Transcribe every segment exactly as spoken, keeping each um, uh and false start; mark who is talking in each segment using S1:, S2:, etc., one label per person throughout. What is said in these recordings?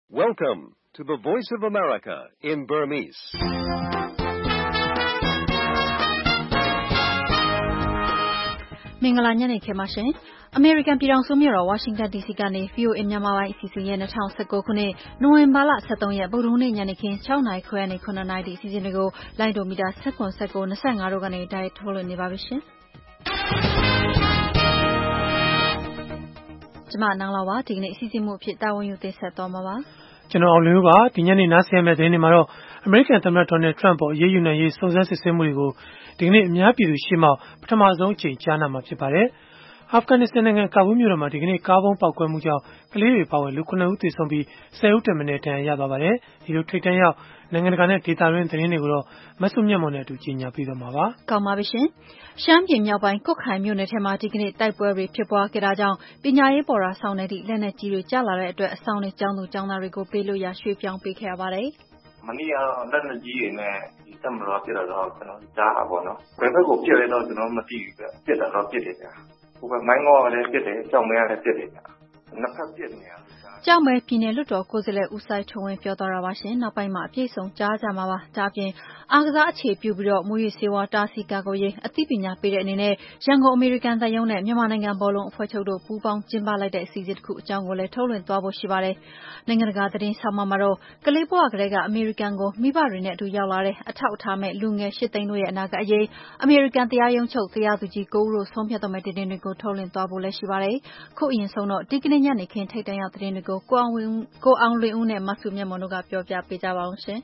S1: Welcome to the Voice of America in Burmese.
S2: ။မင်္ဂလာညနေခင်းပါရှင်။ American ပြည်ထောင်စုမြို့တော် Washington ဒီ စီ ကနေ ဗွီအိုအေ မြန်မာပိုင်းအစီအစဉ်ရဲ့၂၀၁၉ခုနှစ်နိုဝင်ဘာလ၁၃ရက်ဗုဒ္ဓဟူးနေ့ညနေခင်း၆နာရီခွဲကနေ၇နာရီထိအစီအစဉ်တွေကိုလိုင်းဒိုမီတာ၁၇ ၁၉ ၂၅တို့ကနေတိုက်ရိုက်ထုတ်လွှင့်နေပါပြီရှင်။ကျမနန်းလာပါဒီကနေ့အစီအစဉ်မှုအဖြစ်တာဝန်ယူတင်ဆက်သွားမှာပါ
S3: ။ကျွန်တော်အောင်လင်းပါဒီညနေနားဆင်ရမယ့်သတင်းတွေမှာတော့ American သမ္မတ Donald Trump ပေါ်အရေးယူနိုင်ရေးစုံစမ်းစစ်ဆေးမှုတွေကိုဒီကနေ့အများပြည်သူရှေ့မှောက်ပထမဆုံးအကြိမ်ကြားနာမှာဖြစ်ပါတယ်။ အာဖဂန်နစ္စတန်နိုင်ငံကာဘူးမြို့တော်မှာဒီကနေ့ကားဘုံးပေါက်ကွဲမှုကြောင့်ကလေးတွေပါဝင်လူခုနစ်ဦးသေဆုံးပြီးဆယ်ဦးထက်မနည်းဒဏ်ရာရသွားပါတယ်။ဒီလိုထိတ်တန့်ရောက်နိုင်ငံတကာနဲ့ဒေသတွင်းသတင်းတွေကိုတော့မဆုမြတ်မော်နဲ့အတူကြီးညာပြီးတော့မှာပါ
S2: ။ကောင်းပါပြီရှင်။ရှမ်းပြည်မြောက်ပိုင်းကွတ်ခိုင်မြို့နယ်ထဲမှာဒီကနေ့တိုက်ပွဲတွေဖြစ်ပွားခဲ့တာကြောင့်ပညာရေးပေါ်တာဆောင်တဲ့သည့်လက်နက်ကြီးတွေကျလာတဲ့အတွက်အဆောင်တွေကျောင်းသူကျောင်းသားတွေကိုပေးလို့ရရွှေ့ပြောင်းပေးခဲ့ရပါတယ်
S4: ။မနေ့ကတော့လက်နက်ကြီးတွေနဲ့ဒီတက်မတော်ပြစ်တာတော့ကျွန်တော်ကြားတာပေါ့နော်။ဘယ်ဘက်ကိုပြစ်လဲတော့ကျွန်တော်မသိဘူးပြ။ပြစ်တာတော့ပြစ်တယ်ဗျာ။ဟိုဘက်မိုင်းငေါကလည်းပြစ်တယ်ကြောက်မဲကလည်းပြစ်တယ်ဗျာ။နှစ်ဖက်ပြစ်နေတာ
S2: ကြောက်မဲပြည်နယ်လွှတ်တော်ကိုယ်စားလှယ်ဦးဆိုင်ထွန်းဝင်းပြောသွားတာပါရှင်နောက်ပိုင်းမှာအပြည့်စုံကြားကြမှာပါဒါအပြင်အားကစားအခြေပြုပြီးတော့မူရည်စေဝါတာစီကာကိုရေးအသိပညာပေးတဲ့အနေနဲ့ရန်ကုန်အမေရိကန်သံရုံးနဲ့မြန်မာနိုင်ငံဘောလုံးအဖွဲ့ချုပ်တို့ပူးပေါင်းကျင်းပလိုက်တဲ့အစီအစဉ်တစ်ခုအကြောင်းကိုလည်းထုတ်လွှင့်သွားဖို့ရှိပါတယ်နိုင်ငံတကာသတင်းဆောင်မမှာတော့ကလေးဘဝကလေးကအမေရိကန်ကိုမိဘတွေနဲ့အတူရောက်လာတဲ့အထောက်အထားမဲ့လူငယ်ရှစ်သိန်းတို့ရဲ့အနာဂတ်အရေးအမေရိကန်တရားရုံးချုပ်တရားသူကြီးကိုဦးတို့ဆုံးဖြတ်တော်မဲ့တင်တွေကိုထုတ်လွှင့်သွားဖို့လည်းရှိပါတယ်ခုအရင်ဆုံးတော့ဒီကနေ့ညနေခင်းထိတ်တန့်ရောက်သတင်းတွေကိုကိုအောင်ဝင်းကိုအောင်လွင်ဦးနဲ့မဆုမြတ်မွန်တို့ကပြောပြပေးကြပါအောင်ရှင်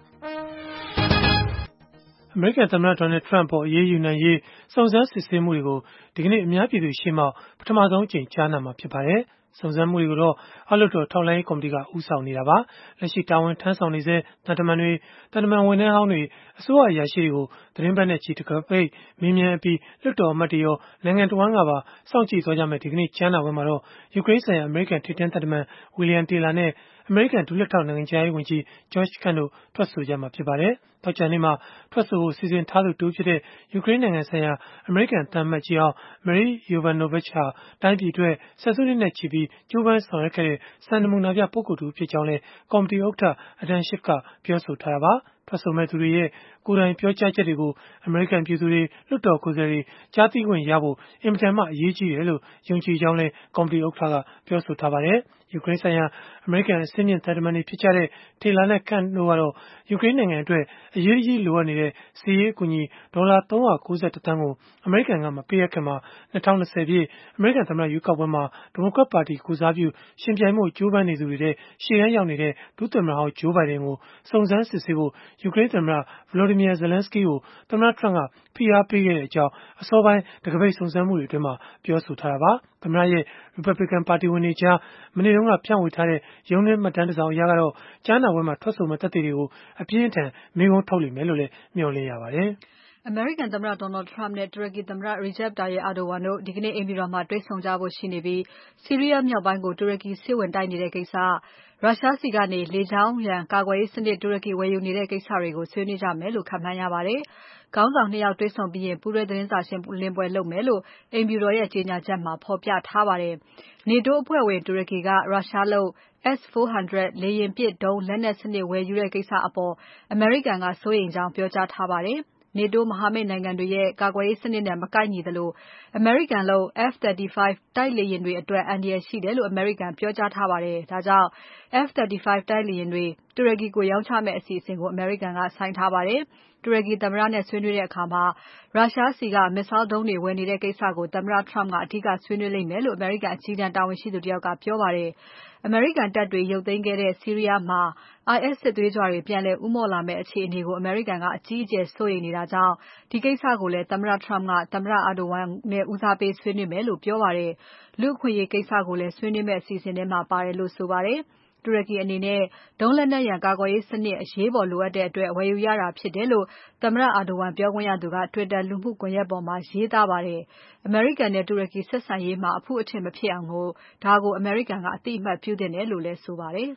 S3: ။ American သမ္မတ Donald Trump ပေါ်အရေးယူနိုင်ရေးစုံစမ်းစစ်ဆေးမှုတွေကိုဒီကနေ့အများပြည်သူရှေ့မှောက်ပထမဆုံးအကြိမ်ကြားနာမှာဖြစ်ပါတယ်။စုံစမ်းမှုတွေကိုတော့အောက်လွှတ်တော်ထောက်လှမ်းရေးကော်မတီကဦးဆောင်နေတာပါ။လက်ရှိတာဝန်ထမ်းဆောင်နေဆဲတန်တမန်တွေတန်တမန်ဝန်ထမ်းဟောင်းတွေအစိုးရအရာရှိတွေကိုသတင်းပတ်နဲ့ချီတကပိတ်မင်းမြန်အပြီးလွှတ်တော်အမတ်တွေရောနိုင်ငံတော်ဝန်ကပါစောင့်ကြည့်သွားကြမယ်ဒီကနေ့ကြားနာပွဲမှာတော့ယူကရိန်းဆိုင်ရာအမေရိကန်ထိပ်တန်းတန်တမန် William Taylor နဲ့အမေရိကန်ဒုလက်ထောက်နိုင်ငံခြားရေးဝန်ကြီး George Kent တို့ထွက်ဆိုကြမှာဖြစ်ပါတယ်။သောကြာနေ့မှာထွက်ဆိုဖို့စီစဉ်ထားသူတူဖြစ်တဲ့ယူကရိန်းနိုင်ငံဆိုင်ရာအမေရိကန်သံအမတ်ကြီးအောင် Marie Yovanovitch ဟာတိုင်းပြည်အတွက်ဆယ်စုနှစ်နဲ့ချီပြီးကြိုးပမ်းဆောင်ရွက်ခဲ့တဲ့စံနမူနာပြပုဂ္ဂိုလ်တူဖြစ်ကြောင်းလည်းကော်မတီဥက္ကဋ္ဌ Adam Schiff ကပြောဆိုထားတာပါ။ထွက်ဆိုမဲ့သူတွေရဲ့ကိုယ်တိုင်ပြောကြားချက်တွေကိုအမေရိကန်ပြည်သူတွေလွှတ်တော်ကိုယ်စားလှယ်တွေကြားသိခွင့်ရဖို့အင်မတန်မှအရေးကြီးတယ်လို့ယုံကြည်ကြောင်းလည်းကော်မတီဥက္ကဋ္ဌကပြောဆိုထားပါတယ်။ယူကရိန်းဆိုင်ရာအမေရိကန်အဆင့်မြင့်သံတမန်တွေဖြစ်ကြတဲ့ Taylor နဲ့ Kent တို့ကတော့ယူကရိန်းနိုင်ငံအတွက်အရေးကြီးလိုအပ်နေတဲ့စစ်ရေးအကူအညီဒေါ်လာသုံးရာကိုးဆယ်တစ်သန်းကိုအမေရိကန်ကမပေးရခင်မှာ၂၀၂၀ပြည့်အမေရိကန်သမ္မတရွေးကောက်ပွဲမှာဒီမိုကရက်ပါတီကိုစားပြုရှင်ပြိုင်မှုကြိုးပမ်းနေသူတွေတဲ့ရှေ့တန်းရောက်နေတဲ့ဒုသမ္မတဟောင်း Joe Biden ကိုစုံစမ်းစစ်ဆေးဖို့ယူကရိန်းသမ္မတ Volodymyr Zelensky ကိုသမ္မတ Trump ကဖိအားပေးခဲ့တဲ့အကြောင်းအစောပိုင်းတကပိတ်စုံစမ်းမှုတွေအတွင်းမှာပြောဆိုထားတာပါ။သမ္မတရဲ့ Republican ပါတီဝင်တွေကြားမနေ့တုန်းကဖြန့်ဝေထားတဲ့ရုံးနှင်းမှတ်တမ်းတစ်စောင်အရကတော့ကြားနာပွဲမှာထွက်ဆိုမဲ့သက်သေတွေကိုအပြင်းအထန်မေးခွန်းထုတ်လိမ့်မယ်လို့လည်းမျှော်လင့်ရပါတယ်
S2: ။အမေရိကန်သမ္မတ Donald Trump နဲ့တူရကီသမ္မတ Recep Tayyip Erdogan တို့ဒီကနေ့အိမ်ဖြူတော်မှာတွေ့ဆုံကြဖို့ရှိနေပြီးဆီးရီးယားမြောက်ပိုင်းကိုတူရကီစစ်ဝင်တိုက်နေတဲ့ကိစ္စရုရှားဆီကနေလေကြောင်းရန်ကာကွယ်ရေးစနစ်တူရကီဝယ်ယူနေတဲ့ကိစ္စတွေကိုဆွေးနွေးကြမယ်လို့ခန့်မှန်းရပါတယ်။ခေါင်းဆောင်နှစ်ယောက်တွေ့ဆုံပြီးရင်ပူးတွဲသတင်းစာရှင်းလင်းပွဲလုပ်မယ်လို့အိမ်ဖြူတော်ရဲ့ကြေညာချက်မှာဖော်ပြထားပါတယ်။ NATO အဖွဲ့ဝင်တူရကီကရုရှားလုပ် S ၄၀၀ လေယာဉ်ပစ်ဒုံးလက်နက်စနစ်ဝယ်ယူတဲ့ကိစ္စအပေါ်အမေရိကန်ကစိုးရိမ်ကြောင်းပြောကြားထားပါတယ်။ NATO မဟာမိတ်နိုင်ငံတွေရဲ့ကာကွယ်ရေးစနစ်နဲ့မကိုက်ညီသလိုအမေရိကန်လုပ် F သirty five တိုက်လေယာဉ်တွေအတွက်အန္တရာယ်ရှိတယ်လို့အမေရိကန်ပြောကြားထားပါတယ်။ဒါကြောင့် F thirty five တိုက်လေယာဉ်တွေတူရကီကိုရောင်းချမယ့်အစီအစဉ်ကိုအမေရိကန်ကဆိုင်းထားပါတယ်။တူရကီသမ္မတနဲ့ဆွေးနွေးတဲ့အခါရုရှားဆီက Missile ဒုံးတွေဝယ်နေတဲ့ကိစ္စကိုသမ္မတ Trump ကအဓိကဆွေးနွေးလိမ့်မယ်လို့အမေရိကန်အကြီးတန်းတာဝန်ရှိသူတယောက်ကပြောပါတယ်။အမေရိကန်တပ်တွေရုပ်သိမ်းခဲ့တဲ့ဆီးရီးယားမှာ IS စစ်သွေးကြွတွေပြန်လည်ဦးမော့လာမယ့်အခြေအနေကိုအမေရိကန်ကအကြီးအကျယ်စိုးရိမ်နေတာကြောင့်ဒီကိစ္စကိုလည်းသမ္မတ Trump ကသမ္မတ Erdogan နဲ့ဦးစားပေးဆွေးနွေးမယ်လို့ပြောပါတယ်။လူ့အခွင့်အရေးကိစ္စကိုလည်းဆွေးနွေးမယ့်အစီအစဉ်ထဲမှာပါတယ်လို့ဆိုပါတယ်။တူရကီအနေနဲ့ဒုံးလက်နက်ရန်ကာကွယ်ရေးစနစ်အရေးပေါ်လိုအပ်တဲ့အတွက်ဝယ်ယူရတာဖြစ်တယ်လို့သမ္မတ Erdogan ပြောခွင့်ရသူက Twitter လူမှုကွန်ယက်ပေါ်မှာရေးသားပါတယ်။အမေရိကန်နဲ့တူရကီဆက်ဆံရေးမှာအဖုအထစ်မဖြစ်အောင်ဒါကိုအမေရိကန်ကအသိအမှတ်ပြုသင့်တယ်လို့လည်းဆိုပါတယ်။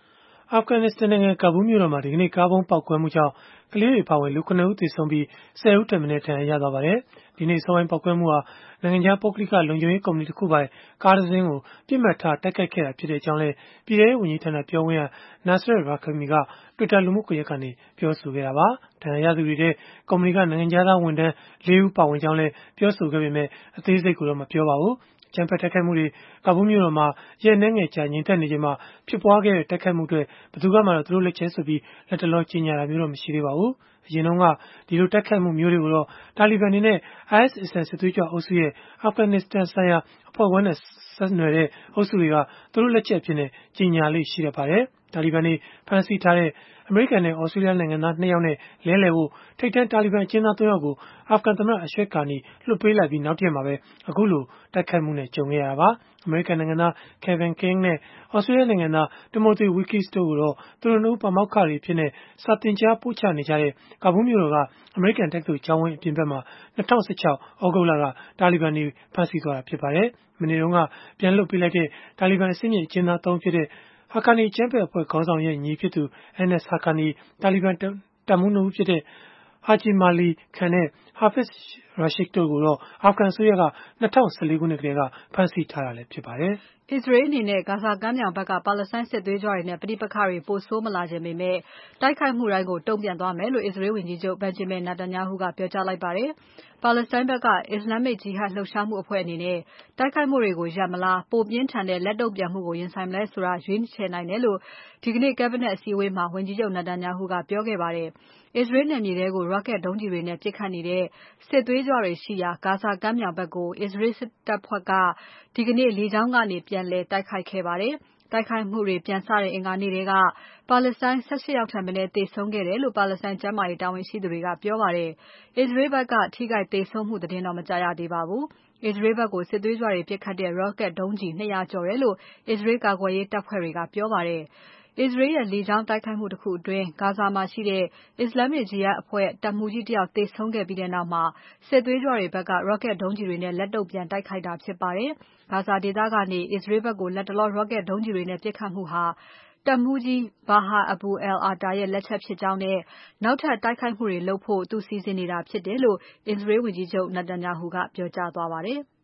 S3: အာဖဂန်နစ္စတန်နိုင်ငံကာဘူးမြို့တော်မှာဒီကနေ့ကားဘုံပေါက်ကွဲမှုကြောင့်ကလေးတွေပါဝင်လူခုနစ်ဦးသေဆုံးပြီးဆယ်ဦးထက်မနည်းဒဏ်ရာရသွားပါတယ်။ဒီနေ့စောပိုင်းပေါက်ကွဲမှုဟာနိုင်ငံခြားပုဂ္ဂလိကလုံခြုံရေးကုမ္ပဏီတစ်ခုပိုင်ကားတစ်စင်းကိုပြစ်မှတ်ထားတိုက်ခိုက်ခဲ့တာဖြစ်ကြောင်းလည်းပြည်ထောင်စုဝန်ကြီးဌာနပြောခွင့်ရ Nasir Rakhami က Twitter လူမှုကွန်ရက်ကနေပြောဆိုခဲ့တာပါ။ဒဏ်ရာရသူတွေထဲကုမ္ပဏီကနိုင်ငံခြားသားဝန်ထမ်းလေးဦးပါဝင်ကြောင်းလည်းပြောဆိုခဲ့ပေမဲ့အသေးစိတ်ကိုတော့မပြောပါဘူး။ကြမ်းဖက်တိုက်ခိုက်မှုတွေကာဘူးမြို့တော်မှာရက်နှဲငယ်ကြာငြိမ်သက်နေချိန်မှာဖြစ်ပွားခဲ့တဲ့တိုက်ခိုက်မှုတွေဘယ်သူကမှတော့သူတို့လက်ချက်ဆိုပြီးလက်တလောကြီးညာတာမျိုးတော့မရှိသေးပါဘူး။အရင်တုန်းကဒီလိုတိုက်ခိုက်မှုမျိုးတွေကိုတော့တာလီဘန်တွေနဲ့ အိုင်အက်စ် အစ္စလာမ်စစ်သွေးကြွအုပ်စုရဲ့အာဖဂန်နစ္စတန်ဆိုင်ရာအဖွဲ့ဝင်နဲ့ဆက်နွယ်တဲ့အုပ်စုတွေကသူတို့လက်ချက်အဖြစ်နဲ့ကြီးညာလေးရှိတတ်ပါတယ်။တာလီဘန်တွေဖမ်းဆီးထားတဲ့အမေရိကန်နဲ့ဩစတြေးလျနိုင်ငံသားနှစ်ယောက်နဲ့လဲလှယ်ဖို့ထိပ်တန်းတာလီဘန်အကျဉ်းသားသုံးယောက်ကိုအာဖဂန်သမ္မတအရှရက်ကာနီလွှတ်ပေးလိုက်ပြီးနောက်တရက်မှာပဲအခုလိုတိုက်ခိုက်မှုနဲ့ကြုံခဲ့ရတာပါ။အမေရိကန်နိုင်ငံသား Kevin King နဲ့ဩစတြေးလျနိုင်ငံသား Timothy Weekes တို့ကိုတော့သူတို့နှစ်ဦးပါမောက္ခတွေဖြစ်တဲ့စာသင်ကြားပို့ချနေကြတဲ့ကာဘူးမြို့တော်ကအမေရိကန်တက္ကသိုလ်ကျောင်းဝင်းအပြင်ဘက်မှာ၂၀၁၆ဩဂုတ်လကတာလီဘန်တွေဖမ်းဆီးသွားတာဖြစ်ပါတယ်။မနေ့တုန်းကပြန်လွှတ်ပေးလိုက်တဲ့တာလီဘန်အဆင့်မြင့်အကျဉ်းသားသုံးဖြစ်တဲ့Haqqani ကျမ်းဖက်အဖွဲ့ခေါင်းဆောင်ရဲ့ညီဖြစ်သူ Anas Haqqani တာလီဘန်တပ်မှူးနှစ်ဦးဖြစ်တဲ့ Haji Mali Khan နဲ့ Hafiz Rashid တို့ကိုတော့အာဖဂန်အစိုးရက၂၀၁၄ခုနှစ်ကတည်းကဖမ်းဆီးထားတာလည်းဖြစ်ပါတယ်
S2: ။အစ္စရေးအနေနဲ့ဂါဇာကမ်းမြောင်ဘက်ကပါလက်စတိုင်းစစ်သွေးကြွတွေနဲ့ပဋိပက္ခတွေပိုဆိုးမလာခြင်းပေမဲ့တိုက်ခိုက်မှုတိုင်းကိုတုံ့ပြန်သွားမယ်လို့အစ္စရေးဝန်ကြီးချုပ် Benjamin Netanyahu ကပြောကြားလိုက်ပါတယ်။ပါလက်စတိုင်းဘက်ကအစ္စလာမ်ဂျီဟတ်လှုပ်ရှားမှုအဖွဲ့အနေနဲ့တိုက်ခိုက်မှုတွေကိုရပ်မလားပိုပြင်းထန်တဲ့လက်တုံ့ပြန်မှုကိုရင်ဆိုင်မလဲဆိုတာရွေးချယ်နိုင်တယ်လို့ဒီကနေ့ Cabinet အစည်းအဝေးမှာဝန်ကြီးချုပ် Netanyahu ကပြောခဲ့ပါတယ်။အစ္စရေးနယ်မြေထဲကို rocket ဒုံးကျည်တွေနဲ့ပစ်ခတ်နေတဲ့စစ်သွေးကြွတွေရှိရာဂါဇာကမ်းမြောင်ဘက်ကိုအစ္စရေးစစ်တပ်ဖွဲ့ကဒီကနေ့လေကြောင်းကနေပြန်လည်တိုက်ခိုက်ခဲ့ပါတယ်။တိုက်ခိုက်မှုတွေပြန်စတဲ့အင်္ဂါနေ့တွေကပါလက်စတိုင်း၁၈ယောက်ထက်မနည်းသေဆုံးခဲ့တယ်လို့ပါလက်စတိုင်းကျန်းမာရေးတာဝန်ရှိသူတွေကပြောပါတယ်။အစ္စရေးဘက်ကထိခိုက်သေဆုံးမှုသတင်းတော့မကြားရသေးပါဘူး။အစ္စရေးဘက်ကိုစစ်သွေးကြွတွေပစ်ခတ်တဲ့ rocket ဒုံးကျည်၂၀၀ကျော်တယ်လို့အစ္စရေးကာကွယ်ရေးတပ်ဖွဲ့တွေကပြောပါတယ်။အစ္စရေးရဲ့လေကြောင်းတိုက်ခိုက်မှုတစ်ခုအတွင်းဂါဇာမှာရှိတဲ့အစ္စလာမ်ဂျီဟတ်အဖွဲ့တပ်မှူးကြီးတယောက်သေဆုံးခဲ့ပြီးနောက်မှာစစ်သွေးကြွတွေဘက်က rocket ဒုံးကျည်တွေနဲ့လက်တုံ့ပြန်တိုက်ခိုက်တာဖြစ်ပါတယ်။ဂါဇာဒေသကနေအစ္စရေးဘက်ကိုလက်တလော rocket ဒုံးကျည်တွေနဲ့ပစ်ခတ်မှုဟာတပ်မှူးကြီး Baha Abu al-Ata ရဲ့လက်ချက်ဖြစ်ကြောင်းနဲ့နောက်ထပ်တိုက်ခိုက်မှုတွေလုပ်ဖို့သူစီစဉ်နေတာဖြစ်တယ်လို့အစ္စရေးဝန်ကြီးချုပ် Netanyahu ကပြောကြားသွားပါတယ်။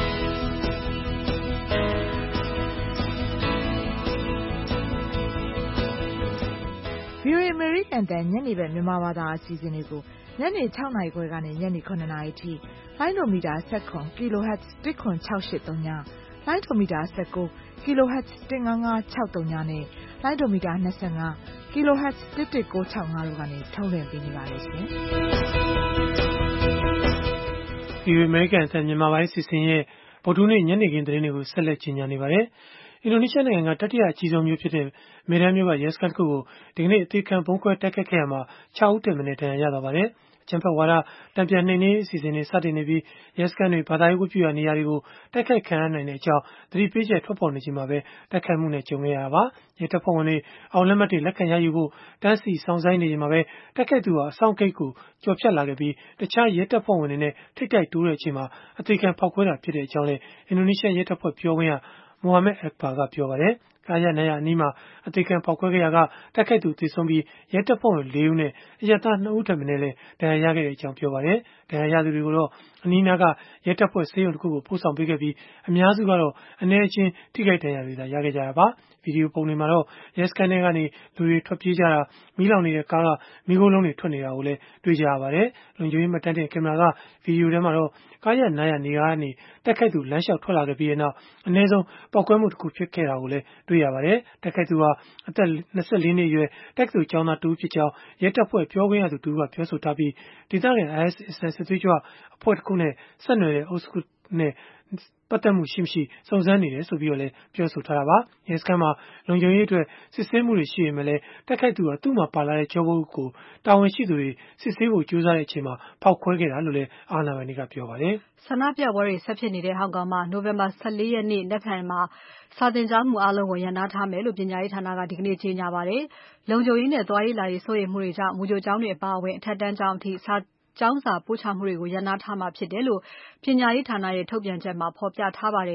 S5: ဗွီအိုအေ American အသံညနေဘက်မြန်မာဘာသာအစီအစဉ်တွေကိုညနေ၆နာရီခွဲကနေညနေ၇နာရီအထိလိုင်းဒိုမီတာ၁၇ kilohertz ၁၇၆၈၃ညလိုင်းဒိုမီတာ၁၉ kilohertz ၁၅၅၆၃ညနဲ့လိုင်းဒိုမီတာ၂၅ kilohertz ၁၁၉၆၅တို့ကနေထုတ်လွှင့်ပေးနေပါတယ်ရှင်။
S3: ဗွီအိုအေ American အသံမြန်မာပိုင်းအစီအစဉ်ရဲ့ဗုဒ္ဓဟူးနေ့ညနေခင်းသတင်းတွေကိုဆက်လက်ကြီးညာနေပါတယ်။အင်ဒိုနီးရှားနိုင်ငံကတတိယအကြီးဆုံးမြို့ဖြစ်တဲ့မေဒန်းမြို့ကရဲစခန်းတစ်ခုကိုဒီကနေ့အသေးခံဗုံးခွဲတိုက်ခိုက်ခဲ့ရမှာ၆ဦးထက်မနည်းဒဏ်ရာရသွားပါတယ်။အကြမ်းဖက်ဝါဒတံပြန်နှိမ်နင်းအစီအစဉ်တွေစတင်နေပြီးရဲစခန်းတွေဘာသာရေးဝတ်ပြုရာနေရာတွေကိုတိုက်ခိုက်ခံရနိုင်တဲ့အကြောင်းသတိပေးချက်ထွက်ပေါ်နေချိန်မှာပဲတိုက်ခိုက်မှုနဲ့ကြုံခဲ့ရတာပါ။ရဲတပ်ဖွဲ့ဝင်တွေအောင်လက်မှတ်တွေလက်ခံရယူဖို့တန်းစီဆောင်ဆိုင်နေချိန်မှာပဲတိုက်ခိုက်သူဟာအဆောင်ဂိတ်ကိုကျော်ဖြတ်လာခဲ့ပြီးတခြားရဲတပ်ဖွဲ့ဝင်တွေနဲ့ထိတ်တိုက်တိုးတဲ့အချိန်မှာအသေးခံဖောက်ခွဲတာဖြစ်တဲ့အကြောင်းလည်းအင်ဒိုနီးရှားရဲတပ်ဖွဲ့ပြောခွင့်ရMohammed Akbar ကပြောပါတယ်။ကားရပ်နားရအနီးမှာအသေးခံဖောက်ခွဲခဲ့ရာကတိုက်ခိုက်သူသေဆုံးပြီးရဲတပ်ဖွဲ့ဝင်လေးဦးနဲ့အရပ်သားနှစ်ဦးထပ်မံလည်းဒဏ်ရာရခဲ့တဲ့အကြောင်းပြောပါတယ်။ဒဏ်ရာရသူတွေကိုတော့အနီးနားကရဲတပ်ဖွဲ့ဆေးရုံတစ်ခုကိုပို့ဆောင်ပေးခဲ့ပြီးအများစုကတော့အနည်းအကျဉ်းထိခိုက်ဒဏ်ရာတွေသာရခဲ့ကြတာပါ။ဗီဒီယိုပုံတွေမှာတော့ရဲစခန်းထဲကနေလူတွေထွက်ပြေးကြတာမီးလောင်နေတဲ့ကားကမီးခိုးလုံးတွေထွက်နေတာကိုလည်းတွေ့ကြရပါတယ်။လုံခြုံရေးမှတ်တမ်းတင်ကင်မရာကဗီဒီယိုထဲမှာတော့ကားရပ်နားရနေရာကနေတိုက်ခိုက်သူလမ်းလျှောက်ထွက်လာခဲ့ပြီးနောက်အနည်းဆုံးပေါက်ကွဲမှုတစ်ခုဖြစ်ခဲ့တာကိုလည်းတွေ့ရပါတယ်။တိုက်ခိုက်သူဟာအသက်၂၄နှစ်အရွယ်တက္ကသိုလ်ကျောင်းသားတူဖြစ်ကြောင်းရဲတပ်ဖွဲ့ပြောခွင့်ရသူတူကပြောဆိုထားပြီးဒေသခံ အိုင်အက်စ် အစ္စလာမ်စစ်သွေးကြွအဖွဲ့တစ်ခုနဲ့ဆက်နွယ်တဲ့အုပ်စုနဲ့ပတ်သက်မှုရှိမရှိစုံစမ်းနေတယ်ဆိုပြီးတော့လည်းပြောဆိုထားတာပါ။ရဲစခန်းမှာလုံခြုံရေးအတွက်စစ်ဆေးမှုတွေရှိပေမဲ့လည်းတိုက်ခိုက်သူကသူ့မှာပါလာတဲ့ကြောပုတ်ကိုတာဝန်ရှိသူတွေစစ်ဆေးဖို့ကြိုးစားတဲ့အချိန်မှာဖောက်ခွဲခဲ့တာလို့လည်းအာဏာပိုင်တွေကပြောပါတယ်
S2: ။ဆန္ဒပြပွဲတွေဆက်ဖြစ်နေတဲ့ဟောင်ကောင်မှာနိုဝင်ဘာ၁၄ရက်နေ့နက်ဖြန်မှာစာသင်ကျောင်းမှုအားလုံးကိုရပ်နားထားမယ်လို့ပညာရေးဌာနကဒီကနေ့ကြေညာပါတယ်။လုံခြုံရေးနဲ့သွားရေးလာရေးစိုးရိမ်မှုတွေကြောင့်မူကြိုကျောင်းတွေအပါအဝင်အထက်တန်းကျောင်းအထိစာကျောင်းစာပို့ချမှုတွေကိုရပ်နားထားမှာဖြစ်တယ်လို့ပညာရေးဌာနရဲ့ထုတ်ပြန်ချက်မှာဖော်ပြထားပါတယ်။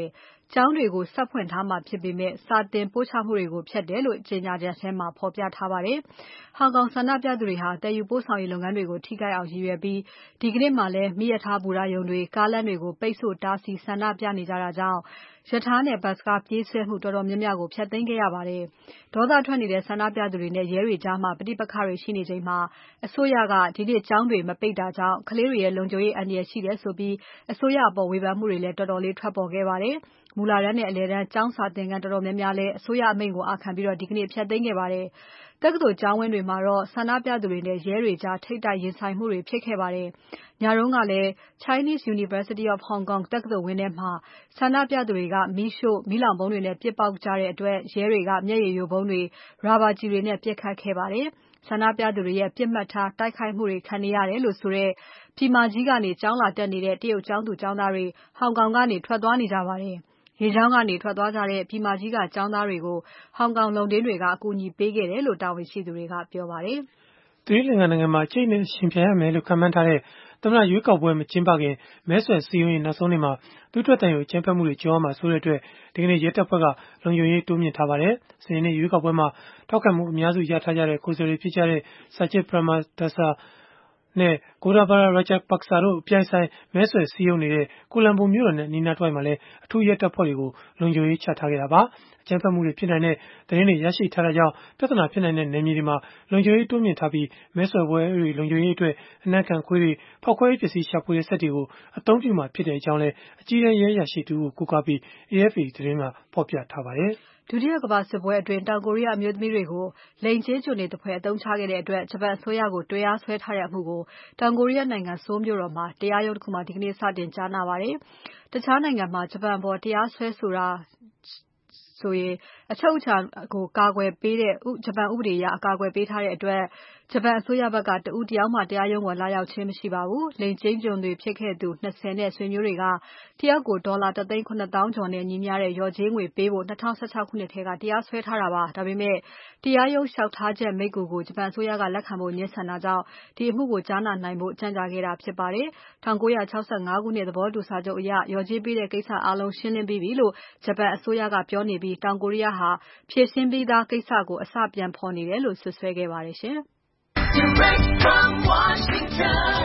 S2: ကျောင်းတွေကိုဆက်ဖွင့်ထားမှာဖြစ်ပေမဲ့စာသင်ပို့ချမှုတွေကိုဖျက်တယ်လို့ကြေညာချက်ထဲမှာဖော်ပြထားပါတယ်။ ဟောင်ကောင်ဆန္ဒပြသူတွေဟာသယ်ယူပို့ဆောင်ရေးလုပ်ငန်းတွေကိုထိခိုက်အောင်ရည်ရွယ်ပြီးဒီကနေ့မှလည်းမီးရထားဘူတာရုံတွေကားလမ်းတွေကိုပိတ်ဆို့တားဆီးဆန္ဒပြနေကြတာကြောင့်ရထားနဲ့ဘတ်စ်ကားပြေးဆွဲမှုတော်တော်များများကိုဖျက်သိမ်းခဲ့ရပါတယ်။ဒေါသထွက်နေတဲ့ဆန္ဒပြသူတွေနဲ့ရဲတွေကြားမှာပဋိပက္ခတွေရှိနေချိန်မှာအစိုးရကဒီနေ့ကျောင်းတွေမပိတ်တာကြောင့်ကလေးတွေရဲ့လုံခြုံရေးအန္တရာယ်ရှိတယ်ဆိုပြီးအစိုးရအပေါ်ဝေဖန်မှုတွေလည်းတော်တော်လေးထွက်ပေါ်ခဲ့ပါတယ်။မူလတန်းနဲ့အလယ်တန်းကျောင်းစာသင်ခန်းတော်တော်များများလည်းအစိုးရအမိန့်ကိုအာခံပြီးဒီကနေ့ဖျက်သိမ်းခဲ့ပါတယ်။တက္ကသိုလ်ကျောင်းဝင်းတွေမှာတော့ဆန္ဒပြသူတွေနဲ့ရဲတွေကြားထိပ်တိုက်ရင်ဆိုင်မှုတွေဖြစ်ခဲ့ပါတယ်။ညတုန်းကလည်း Chinese University of Hong Kong တက္ကသိုလ်ဝင်းထဲမှာဆန္ဒပြသူတွေကမီးရှို့မီးလောင်ဗုံးတွေနဲ့ပစ်ပေါက်ကြတဲ့အတွက်ရဲတွေကမျက်ရည်ယိုဗုံးတွေရာဘာကျည်တွေနဲ့ပစ်ခတ်ခဲ့ပါတယ်။ဆန္ဒပြသူတွေရဲ့ပြစ်မှတ်ထားတိုက်ခိုက်မှုတွေခံနေရတယ်လို့ဆိုတဲ့ပြည်မကြီးကနေကျောင်းလာတက်နေတဲ့တရုတ်ကျောင်းသူကျောင်းသားတွေဟောင်ကောင်ကနေထွက်သွားနေကြပါတယ်။ရေကြောင်းကနေထွက်သွားကြတဲ့ပြည်မကြီးကကျောင်းသားတွေကိုဟောင်ကောင်လုံခြုံရေးတွေကအကူအညီပေးခဲ့တယ်လို့တာဝန်ရှိသူတွေကပြောပါတယ်
S3: ။သီရိလင်္ကာနိုင်ငံမှာချိန်နဲ့ရှင်ပြိုင်ရမယ်လို့ခန့်မှန်းထားတဲ့သမ္မတရွေးကောက်ပွဲမကျင်းပခင်မဲဆွယ်စည်းရုံးရေးနောက်ဆုံးနေ့မှာသူ့ထွက်တန်ရုံအကြမ်းဖက်မှုတွေကြောရမှာဆိုတဲ့အတွက်ဒီကနေ့ရဲတပ်ဖွဲ့ကလုံခြုံရေးတိုးမြှင့်ထားပါတယ်။စနေနေ့ရွေးကောက်ပွဲမှာထောက်ခံမှုအများစုရထားကြတဲ့ကိုယ်စားလှယ်ဖြစ်ကြတဲ့ Sajid Premadasa နဲ့ Gotabaya Rajapaksa တို့အပြိုင်ဆိုင်မဲဆွယ်စည်းရုံးနေတဲ့ကိုလံဘိုမြို့တော်နဲ့အနီးနားတစ်ဝိုက်မှာလည်းအထူးရဲတပ်ဖွဲ့တွေကိုလုံခြုံရေးချထားခဲ့တာပါ။အကြမ်းဖက်မှုတွေဖြစ်နိုင်တဲ့သတင်းတွေရရှိထားတာကြောင့်ပြဿနာဖြစ်နိုင်တဲ့နယ်မြေတွေမှာလုံခြုံရေးတိုးမြှင့်ထားပြီးမဲဆွယ်ပွဲတွေလုံခြုံရေးအတွက်အနံ့ခံခွေးတွေဖောက်ခွဲရေးပစ္စည်းရှာဖွေတဲ့စက်တွေကိုအသုံးပြုမှာဖြစ်တဲ့အကြောင်းလည်းအကြီးတန်းရဲရရှိသူကိုကိုးကားပြီး A F P သတင်းမှာဖော်ပြထားပါတယ်
S2: ။ဒုတိယကမ္ဘာစစ်ပွဲအတွင်းတောင်ကိုရီးယားအမျိုးသမီးတွေကိုလိင်ကျေးကျွန်တွေသဖွယ်အသုံးချခဲ့တဲ့အတွက်ဂျပန်အစိုးရကိုတရားစွဲထားတဲ့အမှုကိုတောင်ကိုရီးယားနိုင်ငံဆိုးလ်မြို့တော်မှာတရားရုံးတစ်ခုမှာဒီကနေ့စတင်ကြားနာပါတယ်။တခြားနိုင်ငံမှာဂျပန်အပေါ်တရားစွဲဆိုတာဆိုရင်အချုပ်အခြာကိုကာကွယ်ပေးတဲ့ဂျပန်ဥပဒေအရအကာအကွယ်ပေးထားတဲ့အတွက်ဂျပန်အစိုးရဘက်ကတဦးတယောက်မှတရားရုံးပေါ်လာရောက်ခြင်းမရှိပါဘူး။လိင်ကျဉ်ကျွန်တွေဖြစ်ခဲ့သူ၂၀နဲ့ဆွေမျိုးတွေကတယောက်ကိုဒေါ်လာတစ်သိန်းခုနှစ်သောင်းကျော်နဲ့ညီမျှတဲ့လျော်ကြေးငွေပေးဖို့၂၀၁၆ခုနှစ်ထဲကတရားစွဲထားတာပါ။ဒါပေမဲ့တရားရုံးလျှောက်ထားချက်မိတ္တူကိုဂျပန်အစိုးရကလက်ခံဖို့ငြင်းဆန်တာကြောင့်ဒီအမှုကိုကြားနာနိုင်ဖို့ကြန့်ကြာခဲ့တာဖြစ်ပါတယ်။၁၉၆၅ခုနှစ်သဘောတူစာချုပ်အရလျော်ကြေးပေးတဲ့ကိစ္စအားလုံးရှင်းလင်းပြီးပြီလို့ဂျပန်အစိုးရကပြောနေပြီးတောင်ကိုရီးယားဟာဖြေရှင်းပြီးသားကိစ္စကိုအစပြန်ဖော်နေတယ်လို့စွပ်စွဲခဲ့ပါတယ်ရှင်။ Direct from Washington,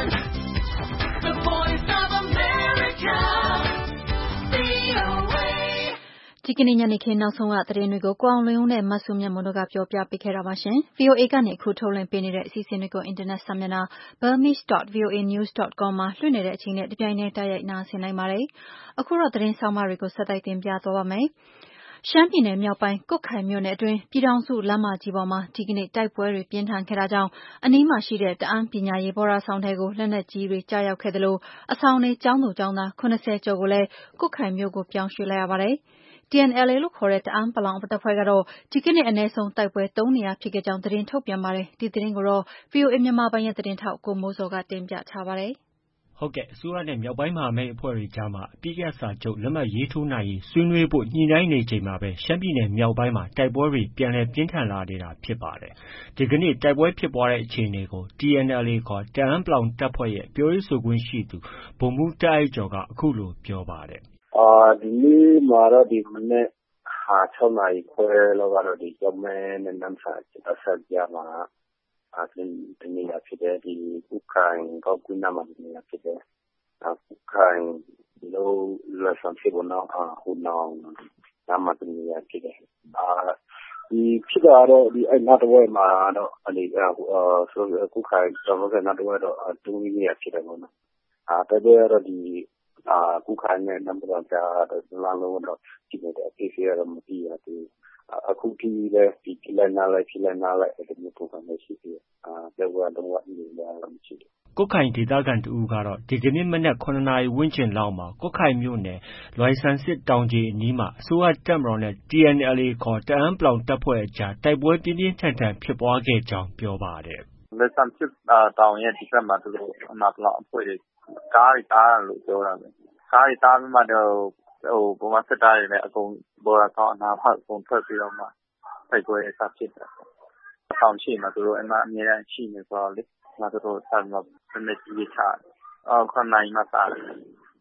S2: the voice of America, V O A
S6: ဒီကနေ့ညနေခင်းနောက်ဆုံးရသတင်းတွေကိုကိုအောင်လွင်ဦးနဲ့မဆုမြတ်မွန်တို့ကပြောပြပေးခဲ့တာပါရှင်။ V O A ကနေအခုထုတ်လွှင့်ပေးနေတဲ့အစီအစဉ်တွေကိုအင်တာနက်စာမျက်နှာ burmese dot v o a news dot com မှာလွှင့်နေတဲ့အချိန်နဲ့တပြိုင်တည်းတိုက်ရိုက်နားဆင်နိုင်ပါတယ်။အခုတော့သတင်းဆောင်မတွေကိုဆက်တိုက်တင်ပြသွားပါမယ်။ရှမ်းပြည်နယ်မြောက်ပိုင်းကွတ်ခိုင်မြို့နယ်အတွင်းပြည်ထောင်စုလမ်းမကြီးပေါ်မှာဒီကနေ့တိုက်ပွဲတွေပြင်းထန်ခဲ့တာကြောင့်အနီးမှာရှိတဲ့တအာင်းပညာရေးဘော်ဒါဆောင်ထဲကိုလက်နက်ကြီးတွေကျရောက်ခဲ့သလိုအဆောင်နေကျောင်းသူကျောင်းသား၇၀ကျော်ကိုလည်းကွတ်ခိုင်မြို့ကိုပြောင်းရွှေ့လိုက်ရပါတယ်။ T N L A လို့ခေါ်တဲ့တအာင်းပလောင်တပ်ဖွဲ့ကတော့ဒီကနေ့အနည်းဆုံးတိုက်ပွဲသုံးနေရာဖြစ်ခဲ့ကြောင်းသတင်းထုတ်ပြန်ပါတယ်။ဒီသတင်းကိုတော့ V O A မြန်မာပိုင်းရဲ့သတင်းထောက်ကိုမိုးစောကတင်ပြထားပါတယ်။
S7: ဟုတ်ကဲ့အစိုးရနဲ့မြောက်ပိုင်းမဟာမိတ်အဖွဲ့တွေကြားမှာအပစ်ရပ်စာချုပ်လက်မှတ်ရေးထိုးနိုင်ရေးဆွေးနွေးဖို့ညှိနှိုင်းနေချိန်မှာပဲရှမ်းပြည်နယ်မြောက်ပိုင်းမှာတိုက်ပွဲတွေပြန်လည်ပြင်းထန်လာနေတာဖြစ်ပါတယ်။ဒီကနေ့တိုက်ပွဲဖြစ်ပွားတဲ့အခြေအနေကို T N L A ခေါ်တအာင်းပလောင်တပ်ဖွဲ့ရဲ့ပြောရေးဆိုခွင့်ရှိသူဗိုလ်မှူးတာ့အိုက်ကျော်ကအခုလိုပြောပါတယ်
S8: ။အာဒီနေ့မှာတော့ဒီမနေ့ဟာ၆နာရီခွဲလောက်ကတော့ဒီကျောက်မဲနဲ့နန်းဆာအဆက်ကြားမှာအဲဒီတနေရာဖြစ်တဲ့ဒီဥခိုင်ကောက်ကွင်းနာမှာတနေရာဖြစ်တဲ့ဥခိုင်လို့လွယ်ဆောင်ဖြစ်ပေါ်တော့ဟိုနောင်နာမှာတနေရာဖြစ်တယ်အာဒီဖြစ်တာတော့ဒီအဲ့နောက်တစ်ဝက်မှာတော့အဲဒီဆိုဥခိုင်တော့ဘယ်နောက်တစ်ဝက်တော့တူးနေရဖြစ်တယ်ပေါ့နော်အာတကယ်တော့ဒီအာဥခိုင်နဲ့နံပါတ်ကြားတော့လမ်းလုံးတော့ဒီနေတဲ့အဖြစ်ရတော့မပြီးရသေးအခုဒီလေဒီလက်နာလိုက်ဒီလက်နာလိုက်အဲ့ဒီမျိုးပုံစံမျိုးရှိတယ်အာတော့တော့ဝတ်နေလာမှရှိတယ်
S7: ကွတ်ခိုင်ဒေသခံတူကတော့ဒီကနေ့မနက်ခုနှစ်နာရီဝန်းကျင်လောက်မှာကွတ်ခိုင်မြို့နယ်လွိုင်ဆန်စစ်တောင်ကြီးအနီးမှာအစိုးရတပ်မတော်နဲ့ T N L A ခေါ်တအာင်းပလောင်တပ်ဖွဲ့အကြားတိုက်ပွဲပြင်းပြင်းထန်ထန်ဖြစ်ပွားခဲ့ကြောင်းပြောပါတယ်
S8: လွိုင်ဆန်စစ်တောင်ရဲ့ဒီဘက်မှာသူတို့အမပလောင်အဖွဲ့တွေကားတွေတားတယ်လို့ပြောတာပဲကားတွေတားပြီးမှတော့ဟိုဘုံမစစ်သားတွေလည်းအကုန်ဘော်ရာဆောင်အနာဖတ်အကုန်ထွက်ပြီးတော့မှတိုက်ပွဲစဖြစ်တယ်အဆောင်ရှိမှသူတို့အမှအမြဲတမ်းရှိနေဆိုတော့လေငါတို့ဆက်တော့နည်းနည်းကြီးချတယ်အော်ခဏနိုင်မှစားတယ်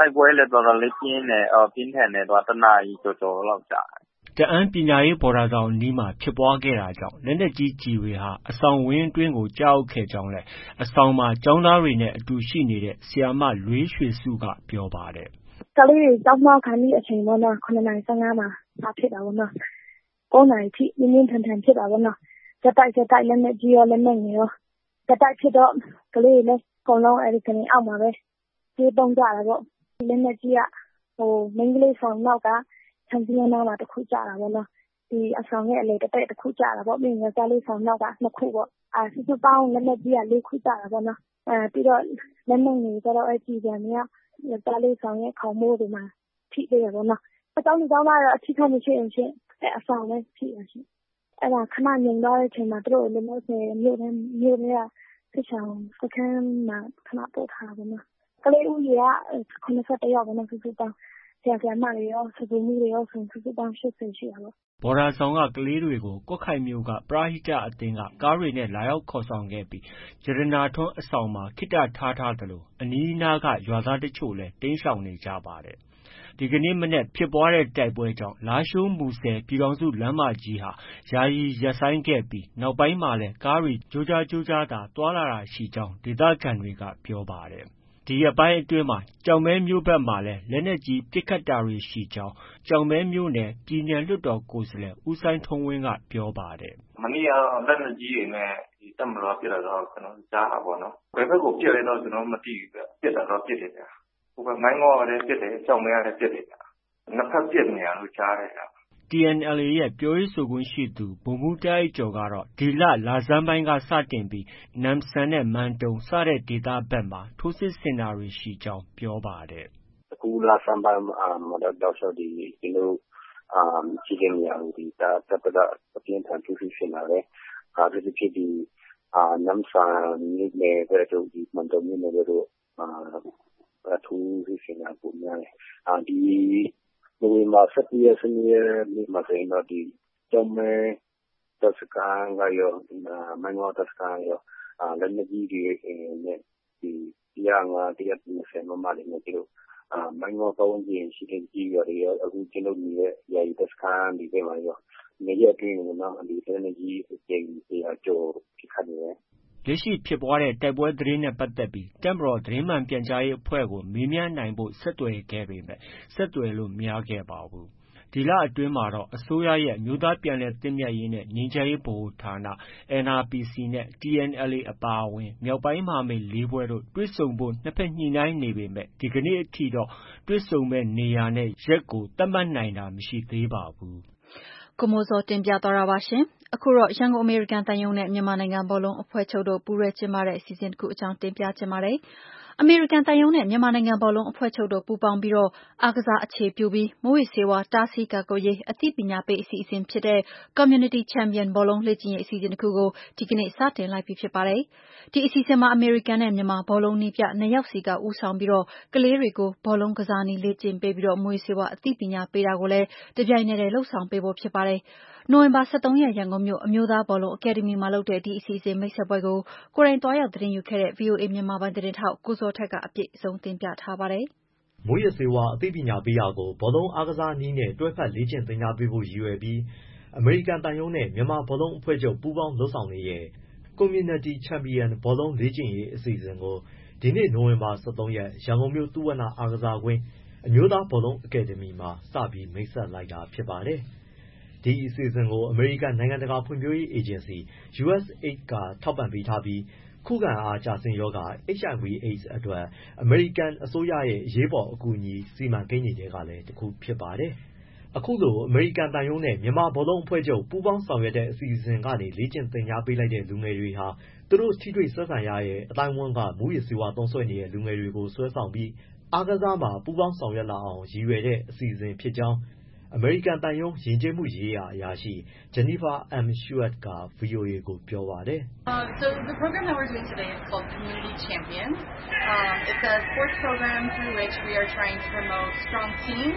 S8: တိုက်ပွဲလည်းတော်တော်လေးပြင်းတယ်အော်ပြင်းထန်တယ်တော့တနာရီကျော်ကျော်လောက်ကြာ
S7: တအန်းပညာရေးဘော်ဒါဆောင်အနီးမှာဖြစ်ပွားခဲ့တာကြောင့်လက်နက်ကြီးကျည်တွေဟာအဆောင်ဝင်းအတွင်းကိုကြားရောက်ခဲ့ကြောင်းလည်းအဆောင်မှာကျောင်းသားတွေနဲ့အတူရှိနေတဲ့ဆရာမလွေးရွှေစုကပြောပါတယ်
S9: ကလေးတွေကျောင်းသားခါနီးအချိန်ပေါ့နော်ခုနှစ်နာရီဆယ့်ငါးမှာဖြစ်တာပေါ့နော်ကိုးနာရီထိပြင်းပြင်းထန်ထန်ဖြစ်တာပေါ့နော်စက်တိုက်စက်တိုက်လက်နဲ့ကြီးရောလက်နဲ့ငယ်ရောစက်တိုက်ဖြစ်တော့ကလေးတွေလည်းအကုန်လုံးအဲဒီကနေအောက်မှာပဲပြေးပုံကြတာပေါ့လက်နဲ့ကြီးကဟိုမိန်းကလေးဆောင်နောက်ကဆန်စီနာမှာတစ်ခုကြတာပေါ့နော်ဒီအဆောင်ရဲ့အလေတက်တစ်ခုကြတာပေါ့မိငယ်သားလေးဆောင်နောက်ကနှစ်ခုပေါ့အာစုစုပေါင်းလက်နဲ့ကြီးကလေးခုကြတာပေါ့နော်အဲပြီးတော့လက်နဲ့ငယ်ကြတော့အကြည့်ပြန်မြတ်သားလေးဆောင်ရဲ့ခေါင်းမိုးတွေမှာထိသေးတယ်ပေါ့နော်အကြောင်းဒီကြောင့်ကတော့အထိခိုက်မရှိရင်ချင်းအဲအဆောင်လည်းထိရရှိအဲ့ဒါခဏငြိမ်သွားတဲ့အချိန်မှာသူတို့လည်းလို့ဆိုမြို့ထဲမြို့ထဲကစစ်ဆောင်စခန်းမှာခဏပို့ထားပါတော့ကလေးဦးကြီးကခုနှစ်ဆယ့်တစ်ယောက်ပေါ့နော်စုစုပေါင်းဆရာဆရာမတွေရောစပူမှုတွေရောဆိုစုစုပေါင်းရှစ်ဆယ်ရှိတာပေါ့
S7: ဘော်ဒါဆောင်ကကလေးတွေကိုကွတ်ခိုင်မြို့ကပရဟိတအသင်းကကားတွေနဲ့လာရောက်ခေါ်ဆောင်ခဲ့ပြီးရတနာထွန်းအဆောင်မှာခိတ္တထားထားသလိုအနီးအနားကရွာသားတချို့လည်းတိမ်းရှောင်နေကြပါတယ်ဒီကနေ့မနေ့ဖြစ်ပွားတဲ့တိုက်ပွဲကြောင့်လားရှိုးမူဆယ်ပြည်ထောင်စုလမ်းမကြီးဟာယာယီရပ်ဆိုင်းခဲ့ပြီးနောက်ပိုင်းမှာလည်းကားတွေကြိုးကြားကြိုးကြားသာသွားလာတာရှိကြောင်းဒေသခံတွေကပြောပါတယ်ဒီရက်ပိုင်းအတွင်းမှာကျောက်မဲမြို့ဘက်မှာလည်းလက်နက်ကြီးပစ်ခတ်တာတွေရှိကြောင်းကျောက်မဲမြို့နယ်ပြည်နယ်လွှတ်တော်ကိုယ်စားလှယ်ဦးစိုင်းထုံးဝင်းကပြောပါတယ်
S4: မနေ့ကလက်နက်ကြီးတွေနဲ့ဒီတပ်မတော်ပြစ်တာတော့ကျွန်တော်ကြားတာပေါ့နော်ဘယ်ဘက်ကိုပြစ်လဲတော့ကျွန်တော်မသိဘူးပြစ်တာတော့ပြစ်တယ်ဗျာဟိုဘက်မိုင်းငေါကလည်းပြစ်တယ်ကျောက်မဲကလည်းပြစ်တယ်ဗျာနှစ်ဖက်ပြစ်နေရလို့ကြားတယ်ဗျာ
S7: T N L A ရဲ့ပြောရေးဆိုခွင့်ရှိသူဗိုလ်မှူးတားအိုက်ကျော်ကတော့ဒီလလဆန်းပိုင်းကစတင်ပြီးနမ့်ဆန်နဲ့မန်တုံစတဲ့ဒေသဘက်မှာထိုးစစ်ဆင်တာတွေရှိကြောင်းပြောပါတယ်
S8: ။အခုလဆန်းပိုင်းမှာတော့တော့ဆိုဒီဒီလိုအာကြီးတဲ့နေရာဒီတာတပ်ကအပြင်းထန်ထိုးစစ်ဆင်လာတယ်။အဲဒီဖြစ်ဒီအာနမ့်ဆန်မြို့နယ်ဘက်တို့ဒီမန်တုံမြို့နယ်ဘက်တို့အာထိုးစစ်ဆင်လာပုံများတယ်။အာဒီနိုဝင်ဘာ၁၁ရက်စနေနေ့မှာဆိုရင်တော့ဒီကျောင်းမဲတပ်စခန်းကရောမန်ငေါတပ်စခန်းရောလက်နက်ကြီးတွေနဲ့ဒီတရားငါတရားပြည့်စင်မမလေးနဲ့ဒီလိုမန်ငေါပေါင်းကြီးရှိတဲ့ကြီးရောအခုကျွန်တော်နေတဲ့ယာယီတပ်စခန်းဒီဘက်မှာရောနေရအတွင်းကတော့ဒီလက်နက်ကြီးအကျဉ်းကြီးအကျော်ဖြစ်ခတ်နေတယ်
S7: လက်ရှိဖြစ်ပွားတဲ့တိုက်ပွဲသတင်းနဲ့ပတ်သက်ပြီးတပ်မတော်သတင်းမှန်ပြန်ကြားရေးအဖွဲ့ကိုမေးမြန်းနိုင်ဖို့ဆက်သွယ်ခဲ့ပေမဲ့ဆက်သွယ်လို့မရခဲ့ပါဘူး။ဒီလအတွင်းမှာတော့အစိုးရရဲ့အမျိုးသားပြန်လည်သင့်မြတ်ရေးနဲ့ငြိမ်းချမ်းရေးဗဟိုဌာန N R P C နဲ့ T N L A အပါအဝင်မြောက်ပိုင်းမဟာမိတ်လေးဖွဲ့တို့တွေ့ဆုံဖို့နှစ်ဖက်ညှိနှိုင်းနေပေမဲ့ဒီကနေ့အထိတော့တွေ့ဆုံမဲ့နေရာနဲ့ရက်ကိုသတ်မှတ်နိုင်တာမရှိသေးပါဘူး။
S6: ကိုမိုးစောတင်ပြသွားတာပါရှင်။အခုတော့ရန်ကုန်အမေရိကန်သံရုံးနဲ့မြန်မာနိုင်ငံဘောလုံးအဖွဲ့ချုပ်တို့ပူးရဲကျင်းပတဲ့အစီအစဉ်တစ်ခုအကြောင်းတင်ပြချင်ပါတယ်။အမေရိကန်သံရုံးနဲ့မြန်မာနိုင်ငံဘောလုံးအဖွဲ့ချုပ်တို့ပူးပေါင်းပြီးတော့အားကစားအခြေပြုပြီးမူဝေဆေးဝါးတားဆီးကာကွယ်ရေးအသိပညာပေးအစီအစဉ်ဖြစ်တဲ့ Community Champion ဘောလုံးလေ့ကျင့်ရေးအစီအစဉ်တစ်ခုကိုဒီကနေ့စတင်လိုက်ပြီဖြစ်ပါတယ်။ဒီအစီအစဉ်မှာအမေရိကန်နဲ့မြန်မာဘောလုံးနည်းပြနှစ်ယောက်စီကဦးဆောင်ပြီးတော့ကလေးတွေကိုဘောလုံးကစားနည်းလေ့ကျင့်ပေးပြီးတော့မူဝေဆေးဝါးအသိပညာပေးတာကိုလည်းတပြိုင်နက်တည်းလှုပ်ဆောင်ပေးဖို့ဖြစ်ပါတယ်။နိုဝင်ဘာ၁၃ရက်ရန်ကုန်မြို့အမျိုးသားဘောလုံးအကယ်ဒမီမှာလုပ်တဲ့ဒီအစီအစဉ်မိတ်ဆက်ပွဲကိုကိုယ်တိုင်သွားရောက်သတင်းယူခဲ့တဲ့ V O A မြန်မာပိုင်းသတင်းထောက်ကိုစောထက်ကအပြည့်အစုံတင်ပြထားပါတယ်
S10: ။မွေးရစေဝါအသိပညာပေးတာကိုဘောလုံးအားကစားနည်းနဲ့တွဲဖက်လေ့ကျင့်သင်ကြားပေးဖို့ရည်ရွယ်ပြီးအမေရိကန်တန်ယုံနဲ့မြန်မာဘောလုံးအဖွဲ့ချုပ်ပူးပေါင်းလှုပ်ဆောင်နေတဲ့ Community Champion ဘောလုံးလေ့ကျင့်ရေးအစီအစဉ်ကိုဒီနေ့နိုဝင်ဘာ၁၃ရက်ရန်ကုန်မြို့သုဝဏ္ဏအားကစားကွင်းအမျိုးသားဘောလုံးအကယ်ဒမီမှာစပြီးမိတ်ဆက်လိုက်တာဖြစ်ပါတယ်။ဒီအစီအစဉ်ကိုအမေရိကန်နိုင်ငံတကာဖွံ့ဖြိုးရေးအေဂျင်စီ U S A I D ကထောက်ပံ့ပေးထားပြီးခုခံအားကျဆင်းရောဂါ H I V AIDS အတွက်အမေရိကန်အစိုးရရဲ့အရေးပေါ်အကူအညီစီမံကိန်းတွေကလည်းတစ်ခုဖြစ်ပါတယ်။အခုလိုအမေရိကန်တန်ယုံနဲ့မြန်မာဘောလုံးအဖွဲ့ချုပ်ပူးပေါင်းဆောင်ရွက်တဲ့အစီအစဉ်ကနေလေ့ကျင့်သင်ကြားပေးလိုက်တဲ့လူငယ်တွေဟာသူတို့ထိတွေ့ဆက်ဆံရတဲ့အတိုင်းအဝန်ကမူရစီဝါသုံးစွဲနေတဲ့လူငယ်တွေကိုဆွဲဆောင်ပြီးအားကစားမှာပူးပေါင်းဆောင်ရွက်လာအောင်ရည်ရွယ်တဲ့အစီအစဉ်ဖြစ်ကြောင်းအမေရိကန်တန်ယုံယဉ်ကျေးမှုရေးရာအရာရှိ Jennifer M. Schuett က V O A ကိုပြောပါတယ်
S11: ။ So the program that we're doing today is called Community Champion. Um, it's a sports program through which we are trying to promote strong teams,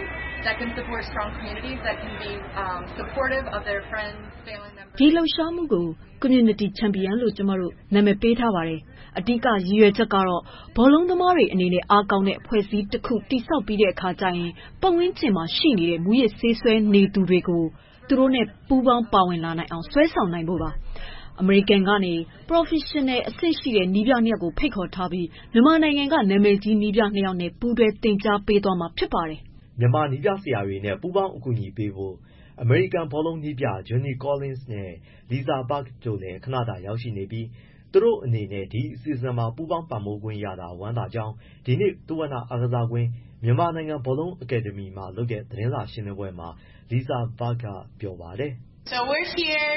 S11: that can support strong communities, that can be um, supportive of their friends, family members.
S12: ဒီလှုပ်ရှားမှုကို community champion လို့ကျမတို့နာမည်ပေးထားပါတယ်။အဓိကရည်ရွယ်ချက်ကတော့ဘောလုံးသမားတွေအနေနဲ့အားကောင်းတဲ့အဖွဲ့အစည်းတစ်ခုတိစောက်ပြီးတဲ့အခါကျရင်ပတ်ဝန်းကျင်မှာရှိနေတဲ့မူရစ်ဆေးဆွဲနေသူတွေကိုသူတို့နဲ့ပူးပေါင်းပါဝင်လာနိုင်အောင်ဆွဲဆောင်နိုင်ဖို့ပါ။အမေရိကန်ကနေ professional အဆင့်ရှိတဲ့နီးပြနှစ်ယောက်ကိုဖိတ်ခေါ်ထားပြီးမြန်မာနိုင်ငံကနာမည်ကြီးနီးပြနှစ်ယောက်နဲ့ပူးတွဲသင်ကြားပေးသွားမှာဖြစ်ပါတယ်
S10: ။မြန်မာနီးပြဆရာတွေနဲ့ပူးပေါင်းအကူအညီပေးဖို့အမေရိကန်ဘောလုံးနီးပြ Johnny Collins နဲ့ Lisa Berg တို့လည်းခဏတာရောက်ရှိနေပြီးသူတို့အနေနဲ့ဒီအစီအစဉ်မှာပူးပေါင်းပံ့ပိုးခွင့်ရတာဝမ်းသာကြောင်းဒီနေ့သုဝဏ္ဏအားကစားကွင်းမြန်မာနိုင်ငံဘောလုံးအကယ်ဒမီမှာလုပ်တဲ့သတင်းစာရှင်းလင်းပွဲမှာ Lisa Berg ကပြောပါတယ်။
S13: So we're here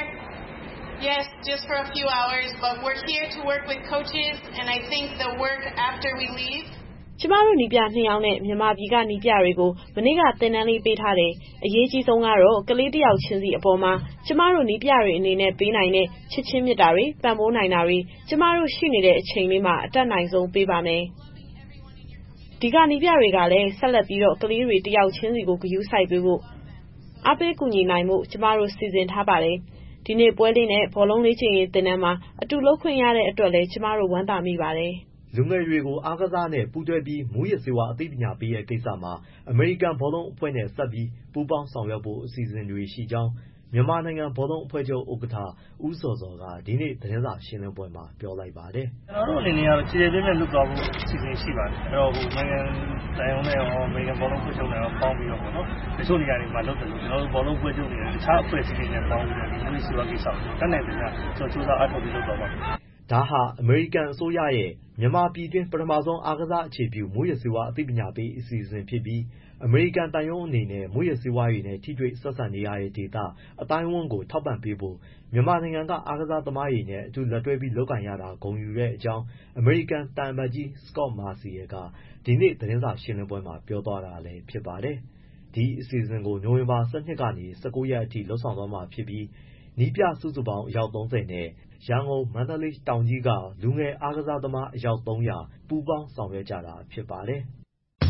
S13: yes just for a few hours but we're here to work with coaches and I think the work after we leave
S14: ကျမတို့နီးပြနှစ်ယောက်နဲ့မြန်မာပြည်ကနီးပြတွေကိုမနေ့ကသင်တန်းလေးပေးထားတယ်။အရေးကြီးဆုံးကတော့ကလေးတစ်ယောက်ချင်းစီအပေါ်မှာကျမတို့နီးပြတွေအနေနဲ့ပေးနိုင်တဲ့ချစ်ချင်းမြတ်တာတွေပံ့ပိုးနိုင်တာတွေကျမတို့ရှိနေတဲ့အချိန်လေးမှာအတက်နိုင်ဆုံးပေးပါမယ်။ဒီကနီးပြတွေကလည်းဆက်လက်ပြီးတော့ကလေးတွေတစ်ယောက်ချင်းစီကိုဂရုစိုက်ပေးဖို့အားပေးကူညီနိုင်မှုကျမတို့စီစဉ်ထားပါတယ်။ဒီနေ့ပွဲလေးနဲ့ဘောလုံးလေးချိန်ရေးသင်တန်းမှာအတူလုပ်ခွင့်ရတဲ့အတွက်လည်းကျမတို့ဝမ်းသာမိပါတယ်။
S10: လူငယ်တွေကိုအားကစားနဲ့ပူးတွဲပြီးမူရစ်စေဝါအသိပညာပေးတဲ့ကိစ္စမှာအမေရိကန်ဘောလုံးအဖွဲ့နဲ့ဆက်ပြီးပူးပေါင်းဆောင်ရွက်ဖို့အစီအစဉ်တွေရှိကြောင်းမြန်မာနိုင်ငံဘောလုံးအဖွဲ့ချုပ်ဥက္ကဋ္ဌဦးစောစောကဒီနေ့သတင်းစာရှင်းလင်းပွဲမှာပြောလိုက်ပါတယ်
S15: ။ကျွန်တော်တို့အနေနဲ့ကတော့ခြေခြေပြည့်ပြည့်လွတ်သွားဖို့အစီအစဉ်ရှိပါတယ်။အဲ့တော့ဟိုနိုင်ငံတိုင်းအောင်နဲ့ရောအမေရိကန်ဘောလုံးအဖွဲ့ချုပ်နဲ့ရောပေါင်းပြီးတော့ပေါ့နော်။တချို့နေရာတွေမှာလုပ်တယ်လို့ကျွန်တော်တို့ဘောလုံးအဖွဲ့ချုပ်နဲ့တခြားအဖွဲ့အစည်းတွေနဲ့ပေါင်းပြီးတော့ဒီမူရစ်စေဝါကိစ္စကိုတတ်နိုင်တယ်များကျွန်တော်စူးစမ်းအားထုတ်ပြီးလုပ်သွားပါမယ်။
S10: ဒါဟာအမေရိကန်အစိုးရရဲ့မြန်မာပြည်တွင်းပထမဆုံးအားကစားအခြေပြုမူရစ်စေဝါအသိပညာပေးအစီအစဉ်ဖြစ်ပြီးအမေရိကန်တန်ယုံအနေနဲ့မူရစ်စေဝါတွေနဲ့ထိတွေ့ဆက်ဆံနေရတဲ့ဒေသအတိုင်းအဝန်ကိုထောက်ပံ့ပေးဖို့မြန်မာနိုင်ငံကအားကစားသမားတွေနဲ့အတူလက်တွဲပြီးလုပ်ကိုင်ရတာဂုဏ်ယူတဲ့အကြောင်းအမေရိကန်တန်အမတ်ကြီး Scott Marciel ကဒီနေ့သတင်းစာရှင်းလင်းပွဲမှာပြောသွားတာလည်းဖြစ်ပါတယ်။ဒီအစီအစဉ်ကိုနိုဝင်ဘာ၁၂ကနေ၁၉ရက်အထိလှုပ်ဆောင်သွားမှာဖြစ်ပြီးနီးပြစုစုပေါင်းအယောက်သုံးဆယ်နဲ့ရန်ကုန်မန္တလေးတောင်ကြီးကလူငယ်အားကစားသမားအယောက်သုံးရာပူးပေါင်းဆောင်ရွက်ကြတာဖြစ်ပါတယ်။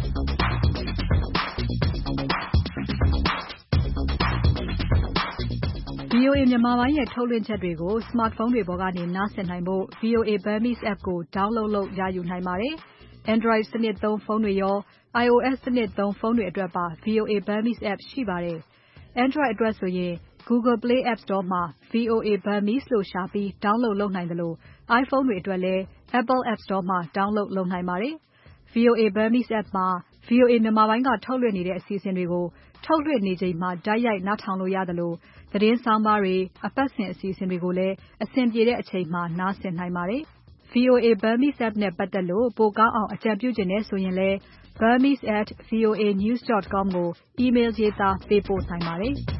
S2: ဗွီအိုအေမြန်မာပိုင်းရဲ့ထုတ်လွှင့်ချက်တွေကို smartphone တွေပေါ်ကနေနားဆင်နိုင်ဖို့ ဗွီအိုအေ Burmese app ကို download လုပ်ရယူနိုင်ပါတယ်။ Android စနစ်သုံးဖုန်းတွေရော iOS စနစ်သုံးဖုန်းတွေအတွက်ပါ ဗွီအိုအေ Burmese app ရှိပါတယ်။ Android အတွက်ဆိုရင် Google Play App Store မှာ ဗွီအိုအေ Burmese လို့ရှာပြီး download လုပ်နိုင်သလို iPhone တွေအတွက်လည်း Apple App Store မှာ download လုပ်နိုင်ပါတယ်။ ဗွီအိုအေ Burmese app မှာ ဗွီအိုအေမြန်မာပိုင်းကထုတ်လွှင့်နေတဲ့အစီအစဉ်တွေကိုထုတ်လွှင့်နေချိန်မှာတိုက်ရိုက်နားထောင်လို့ရသလိုသတင်းဆောင်းပါးတွေအပတ်စဉ်အစီအစဉ်တွေကိုလည်းအဆင်ပြေတဲ့အချိန်မှာနားဆင်နိုင်ပါတယ်။ ဗွီအိုအေ Burmese app နဲ့ပတ်သက်လို့ပိုကောင်းအောင်အကြံပြုချင်တယ်ဆိုရင်လည်း burmese at voa news dot com ကို email ရေးသားပေးပို့နိုင်ပါတယ်။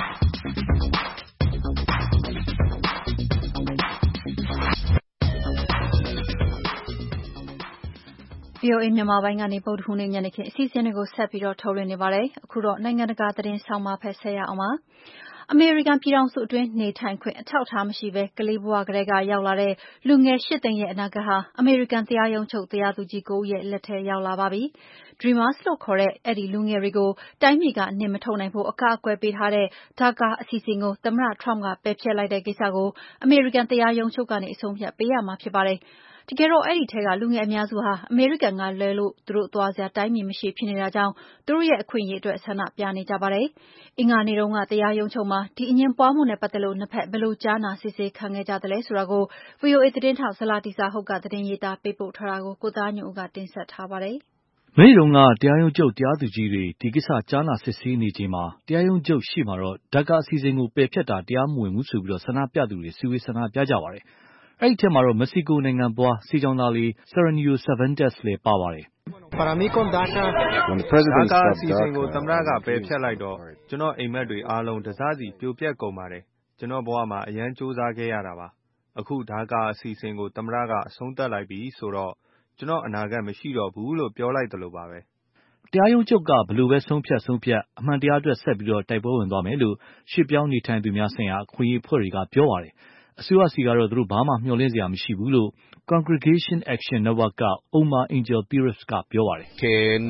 S6: ဗွီအိုအေမြန်မာပိုင်းကနေဗုဒ္ဓဟူးနေ့ညနေခင်းအစီအစဉ်တွေကိုဆက်ပြီးတော့ထုတ်လွှင့်နေပါတယ်။အခုတော့နိုင်ငံတကာသတင်းဆောင်မဖက်ဆက်ရအောင်ပါ။အမေရိကန်ပြည်ထောင်စုအတွင်းနေထိုင်ခွင့်အထောက်အထားမရှိဘဲကလေးဘဝကလေးကရောက်လာတဲ့လူငယ်ရှစ်သိန်းရဲ့အနာဂတ်ဟာအမေရိကန်တရားရုံးချုပ်တရားသူကြီးကိုဦးရဲ့လက်ထဲရောက်လာပါပြီ။ Dreamers လို့ခေါ်တဲ့အဲ့ဒီလူငယ်တွေကိုတိုင်းပြည်ကနှင်မထုတ်နိုင်ဖို့အကာအကွယ်ပေးထားတဲ့ဒါကာအစီအစဉ်ကိုသမ္မတ Trump ကပယ်ဖျက်လိုက်တဲ့ကိစ္စကိုအမေရိကန်တရားရုံးချုပ်ကနေအဆုံးဖြတ်ပေးရမှာဖြစ်ပါတယ်။တကယ်တော့အဲ့ဒီထဲကလူငယ်အများစုဟာအမေရိကန်ကလွဲလို့သူတို့သွားစရာတိုင်းပြည်မရှိဖြစ်နေတာကြောင့်သူတို့ရဲ့အခွင့်အရေးအတွက်ဆန္ဒပြနေကြပါတယ်။အင်္ဂါနေ့တုန်းကတရားရုံးချုပ်မှာဒီအငြင်းပွားမှုနဲ့ပတ်သက်လို့နှစ်ဖက်ဘယ်လိုကြားနာစစ်ဆေးခံခဲ့ကြသလဲဆိုတာကို ဗွီအိုအေသတင်းထောက်ဇလာတိစာဟုတ်ကသတင်းရေးသားပေးပို့ထားတာကိုကိုသားညွန့်ဦးကတင်ဆက်ထားပါတယ်
S16: ။မနေ့တုန်းကတရားရုံးချုပ်တရားသူကြီးတွေဒီကိစ္စကြားနာစစ်ဆေးနေချိန်မှာတရားရုံးချုပ်ရှေ့မှာတော့ဒါကာအစီအစဉ်ကိုပယ်ဖျက်တာတရားမဝင်ဘူးဆိုပြီးဆန္ဒပြသူတွေစုဝေးဆန္ဒပြကြပါတယ်။အဲ့ဒီထဲမှာတော့မက္ကဆီကိုနိုင်ငံပွားဆေးကြောင်သားလေး Sergio Cervantes လည်းပါပါတယ်
S17: ။ဒါကာအစီအစဉ်ကိုသမ္မတကပယ်ဖျက်လိုက်တော့ကျွန်တော်အိမ်မက်တွေအားလုံးတစစီပြိုပြက်ကုန်ပါတယ်။ကျွန်တော်ဘဝမှာအရန်စူးစမ်းခဲ့ရတာပါ။အခုဒါကာအစီအစဉ်ကိုသမ္မတကအဆုံးသတ်လိုက်ပြီဆိုတော့ကျွန်တော်အနာဂတ်မရှိတော့ဘူးလို့ပြောလိုက်တယ်လို့ပါပဲ
S16: ။တရားရုံးချုပ်ကဘလို့ပဲဆုံးဖြတ်ဆုံးဖြတ်အမှန်တရားအတွက်ဆက်ပြီးတော့တိုက်ပွဲဝင်သွားမယ်လို့ရှေ့ပြောင်းနေထိုင်သူများဆိုင်ရာအခွင့်အရေးဖွဲ့တွေကပြောပါတယ်။အစိုးရစီကတော့သူတို့ဘာမှမျှော်လင့်စရာမရှိဘူးလို့ Congregation Action Network က Omar Angel Pires ကပြောပါတယ်။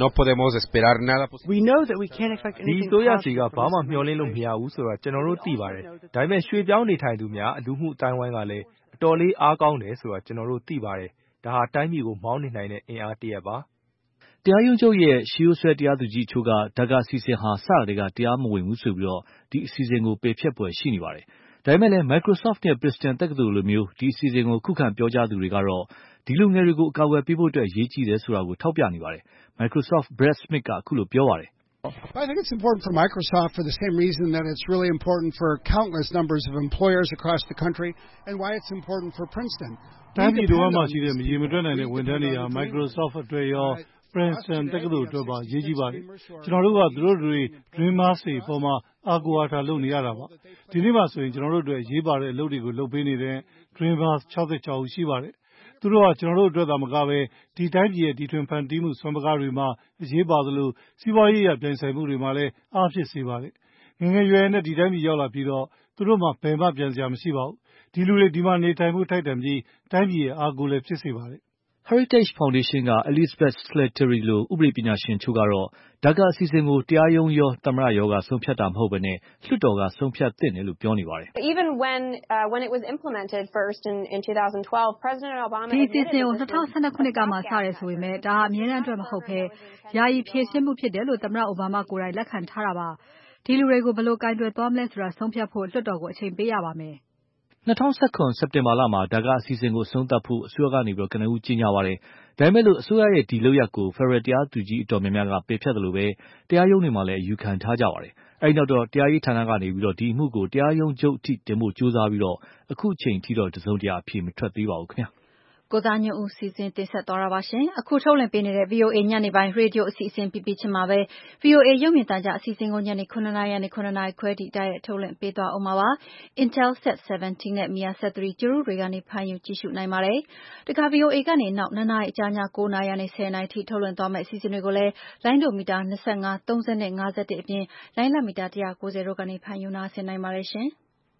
S18: We know that we can't expect anything
S19: ဒီအစိုးရစီကဘာမှမျှော်လင့်လို့မရဘူးဆိုတာကျွန်တော်တို့သိပါတယ်။ဒါပေမဲ့ရွှေ့ပြောင်းနေထိုင်သူများလူမှုအတိုင်းဝိုင်းကလည်းအတော်လေးအားကောင်းတယ်ဆိုတာကျွန်တော်တို့သိပါတယ်။ဒါဟာတိုင်းပြည်ကိုမောင်းနေနိုင်တဲ့အင်အားတရက်ပါ
S16: ။တရားရုံးချုပ်ရဲ့ရှေးရိုးဆွဲတရားသူကြီးအချို့ကဒါကာအစီအစဉ်ဟာစတာတွေကတရားမဝင်ဘူးဆိုပြီးတော့ဒီအစီအစဉ်ကိုပယ်ဖျက်ပွဲရှိနေပါတယ်။ဒါပေမဲ့လည်း Microsoft နဲ့ Princeton တက္ကသိုလ်လိုမျိုးဒီအစီအစဉ်ကိုခုခံပြောကြားသူတွေကတော့ဒီလူငယ်တွေကိုအကာအကွယ်ပေးဖို့အတွက်အရေးကြီးတယ်ဆိုတာကိုထောက်ပြနေပါတယ်။ Microsoft Brad Smith ကအခုလိုပြောပါတယ်။
S20: I think it's important for Microsoft for the same reason that it's really important for countless numbers of employers across the country and why it's important for Princeton.
S21: တိုင်းပြည်တော်မှာရှိတဲ့မရေမတွက်နိုင်တဲ့ဝန်ထမ်းတွေဟာ Microsoft အတွက်ရော Princeton တက္ကသိုလ်အတွက်ပါအရေးကြီးပါတယ်။ကျွန်တော်တို့ကသူတို့တွေ Dreamers တွေပေါ်မှာအားကိုးအားထားလုပ်နေရတာပါ။ဒီနေ့မှဆိုရင်ကျွန်တော်တို့အတွက်ရေးပါတဲ့အလုပ်တွေကိုလုပ်ပေးနေတဲ့ Dreamers ၆၆ဦးရှိပါတယ်။သူတို့ကကျွန်တော်တို့အတွက်သာမကပဲဒီတိုင်းပြည်ရဲ့ဒီထွင်ဖန်တီးမှုစွမ်းပကားတွေမှာအရေးပါသလိုစီးပွားရေးရပြိုင်ဆိုင်မှုတွေမှာလည်းအားဖြစ်စေပါတယ်။ငငယ်ရွယ်နဲ့ဒီတိုင်းပြည်ရောက်လာပြီးတော့သူတို့မှဘယ်မှပြန်စရာမရှိပါဘူး။ဒီလူတွေဒီမှာနေထိုင်မှုထိုက်တန်ပြီးတိုင်းပြည်ရဲ့အားကိုးလည်းဖြစ်စေပါတယ်
S16: ။ Heritage Foundation က Elizabeth Slattery လိုဥပဒေပညာရှင်ချို့ကတော့ဒါကာအစီအစဉ်ကိုတရားရုံးရောသမ္မတရောကဆုံးဖြတ်တာမဟုတ်ဘဲနဲ့လွှတ်တော်ကဆုံးဖြတ်သင့်တယ်လို့ပြောနေပါတယ်။
S22: Even when uh, when it was implemented first in in twenty twelve President Obama
S2: ဒီအစီအစဉ်ကို၂၀၁၂ခုနှစ်ကမှစတယ်ဆိုပေမဲ့ဒါဟာအမြဲတမ်းအတွက်မဟုတ်ဘဲယာယီဖြည့်ရှင်းမှုဖြစ်တယ်လို့သမ္မတအိုဘားမားကိုယ်တိုင်လက်ခံထားတာပါ။ဒီလူတွေကိုဘယ်လိုကင်တွယ်သွားမလဲဆိုတာဆုံးဖြတ်ဖို့လွှတ်တော်ကိုအချိန်ပေးရပါမယ်။
S16: ၂၀၁၇စက်တင်ဘာလမှာဒါကာအစီအစဉ်ကိုဆုံးသတ်ဖို့အစိုးရကနေကနဦးကြေညာပါတယ်။ဒါပေမဲ့လို့အစိုးရရဲ့ဒီလုပ်ရပ်ကို Federal တရားသူကြီးအတော်များများကပယ်ဖျက်တယ်လို့ပဲတရားရုံးတွေမှာလည်းအယူခံထားကြပါတယ်။အဲဒီနောက်တော့တရားရေးဌာနကနေပြီးတော့ဒီအမှုကိုတရားရုံးချုပ်အထိတင်ဖို့ကြိုးစားပြီးတော့အခုအချိန်ထိတော့တစုံတရာအဖြေမထွက်သေးပါဘူးခင်ဗျာ။
S6: ကိုသားညွန့်ဦးစီစဉ်တင်ဆက်သွားတာပါရှင်အခုထုတ်လွှင့်ပေးနေတဲ့ V O A ညနေပိုင်းရေဒီယိုအစီအစဉ်ပြပြချင်းမှာပဲ V O A ရုပ်မြင်သံကြားအစီအစဉ်ကိုညနေ9နာရီနဲ့9နာရီခွဲထိတိုက်ရိုက်ထုတ်လွှင့်ပေးသွားအောင်ပါပါ Intelsat seventeen နဲ့ Measat three ကျိုးတို့တွေကနေဖမ်းယူကြည့်ရှုနိုင်ပါတယ်တခါ V O A ကနေနောက်2နာရီအကြာည9နာရီနဲ့10နာရီထိထုတ်လွှင့်သွားမယ့်အစီအစဉ်တွေကိုလည်းလိုင်းဒိုမီတာ25 30နဲ့51အပြင်လိုင်းလမီတာone ninetyတို့ကနေဖမ်းယူနားဆင်နိုင်ပါတယ်ရှင်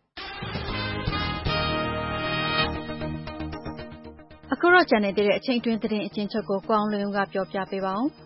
S6: အခုတော့ကျန်နေတဲ့အချိန်တွင်းသတင်းအကျဉ်းချုပ်ကိုကိုအောင်လွင်ဦးကပြောပြပေးပါဦး။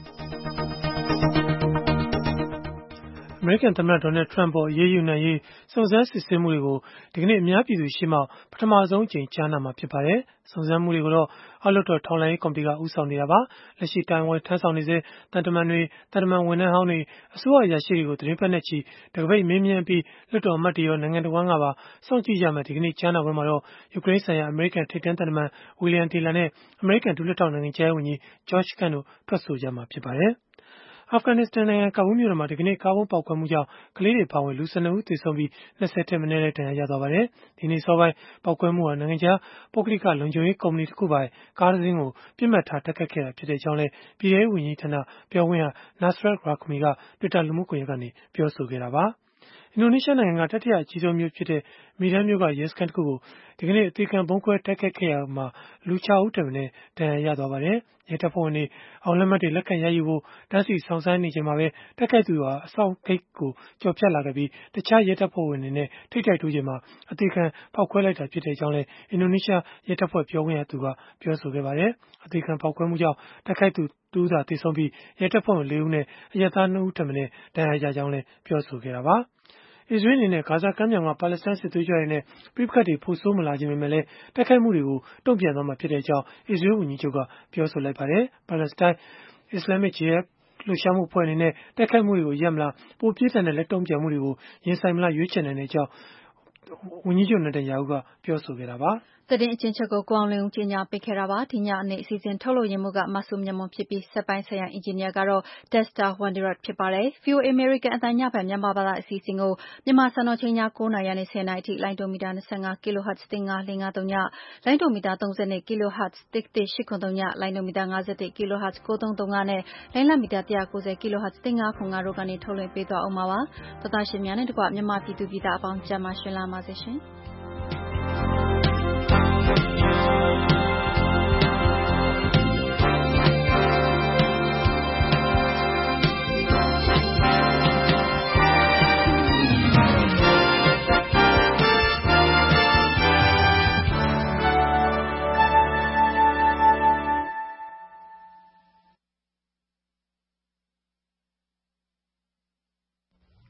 S3: အမေရိကန်သမ္မတ Donald Trump ပေါ်အရေးယူနိုင်ရေးစုံစမ်းစစ်ဆေးမှုတွေကိုဒီကနေ့အများပြည်သူရှေ့မှောက်ပထမဆုံးအကြိမ်ကြားနာမှာဖြစ်ပါတယ်။စုံစမ်းမှုတွေကိုတော့အောက်လွှတ်တော်ထောက်လှမ်းရေးကော်မတီကဦးဆောင်နေတာပါ။လက်ရှိတိုင်ဝမ်ထမ်းဆောင်နေစေတန်တမန်တွေတန်တမန်ဝန်ထမ်းဟောင်းတွေအစိုးရအရာရှိတွေကိုသတင်းပတ်နဲ့ချီတကပိတ်မင်းမြန်းပြီးလွှတ်တော်အမတ်တွေရောနိုင်ငံတော်ဝန်ကပါစောင့်ကြည့်ကြမယ်ဒီကနေ့ကြားနာပွဲမှာတော့ယူကရိန်းဆိုင်ရာအမေရိကန်ထိပ်တန်းတန်တမန် William Taylor နဲ့အမေရိကန်ဒုလက်ထောက်နိုင်ငံခြားရေးဝန်ကြီး George Kent တို့ထွက်ဆိုကြမှာဖြစ်ပါတယ်။အာဖဂန်နစ္စတန်နိုင်ငံကာဘူးမြို့တော်မှာဒီကနေ့ကားဘုံပေါက်ကွဲမှုကြောင့်ကလေးတွေပါဝင်လူone twoဦးသေဆုံးပြီးtwentyထက်မနည်းလည်းဒဏ်ရာရသွားပါတယ်။ဒီနေ့စောပိုင်းပေါက်ကွဲမှုဟာနိုင်ငံခြားပုဂ္ဂလိကလုံခြုံရေးကုမ္ပဏီတစ်ခုပိုင်ကားတစ်စင်းကိုပြစ်မှတ်ထားတိုက်ခတ်ခဲ့တာဖြစ်ကြောင်းလည်းပြည်ထောင်စုဝန်ကြီးဌာနပြောခွင့်ရ Nasrat Rahmi က Twitter လူမှုကွန်ရက်ကနေပြောဆိုခဲ့တာပါ။အင်ဒိုနီးရှားနိုင်ငံကတတိယအကြီးဆုံးမြို့ဖြစ်တဲ့မီဒန်းမြို့ကရဲစခန်းတစ်ခုကိုဒီကနေ့အသေးခံဗုံးခွဲတိုက်ခတ်ခဲ့ရမှာလူsixဦးထက်မနည်းဒဏ်ရာရသွားပါတယ်။ရဲတပ်ဖွဲ့ဝင်တွေအောင်လက်မှတ်တွေလက်ခံရယူဖို့တန်းစီဆောင်ဆိုင်နေချိန်မှာပဲတိုက်ခိုက်သူဟာအဆောင်ဂိတ်ကိုကျော်ဖြတ်လာခဲ့ပြီးတခြားရဲတပ်ဖွဲ့ဝင်တွေနဲ့ထိတိုက်တိုးချိန်မှာအသေးခံဖောက်ခွဲလိုက်တာဖြစ်ကြောင်းလည်းအင်ဒိုနီးရှားရဲတပ်ဖွဲ့ပြောခွင့်ရသူကပြောဆိုခဲ့ပါတယ်။အသေးခံဖောက်ခွဲမှုကြောင့်တိုက်ခိုက်သူtwoဦးသာသေဆုံးပြီးရဲတပ်ဖွဲ့ဝင်fourဦးနဲ့အရပ်သားtwoဦးထက်မနည်းဒဏ်ရာရကြောင်းလည်းပြောဆိုခဲ့တာပါ။အစ္စရေးအနေနဲ့ဂါဇာကမ်းမြောင်ကပါလက်စတိုင်းစစ်သွေးကြွတွေနဲ့ပြစ်ခတ်တွေပိုဆိုးမလာခြင်းပေမဲ့လည်းတိုက်ခိုက်မှုတွေကိုတုံ့ပြန်သွားမှာဖြစ်ကြောင်းအစ္စရေးဝန်ကြီးချုပ်ကပြောဆိုလိုက်ပါတယ်။ပါလက်စတိုင်းအစ္စလာမစ်ဂျီဟတ်လှုပ်ရှားမှုအဖွဲ့အနေနဲ့တိုက်ခိုက်မှုတွေကိုရပ်မလားပိုပြင်းထန်တဲ့လက်တုံ့ပြန်မှုတွေကိုရင်ဆိုင်မလားရွေးချယ်နိုင်ကြောင်းဝန်ကြီးချုပ်နေတန်ယာဟုကပြောဆိုခဲ့တာပါ။
S6: သတင်းအကျဉ်းချုပ်ကိုကိုအောင်လင်းဦးကြီးညာပေးခဲ့တာပါဒီညအနေအစီအစဉ်ထုတ်လို့ရမှုကမဆုမြတ်မွန်ဖြစ်ပြီးစက်ပိုင်းဆိုင်ရာအင်ဂျင်နီယာကတော့ Dexter Wandirat ဖြစ်ပါတယ် V O A American အသံညဖက်မြန်မာဘာသာအစီအစဉ်ကိုမြန်မာစံတော်ချိန်ညnineနာရီနဲ့tenနာရီအထိလိုင်းဒိုမီတာtwenty-five ကီလိုဟတ်ဇ်one five four five threeညလိုင်းဒိုမီတာthirtyကီလိုဟတ်ဇ်one one eight seven threeညလိုင်းဒိုမီတာfifty-oneကီလိုဟတ်ဇ်nine three three fiveနဲ့လိုင်းလမီတာone ninetyကီလိုဟတ်ဇ်one five four fiveတို့ကနေထုတ်လွှင့်ပေးသွားအောင်ပါပါသောတာရှင်များနဲ့တကွမြန်မာပြည်သူပြည်သားအပေါင်းကျမ်းမာရှင်လာပါစေရှင်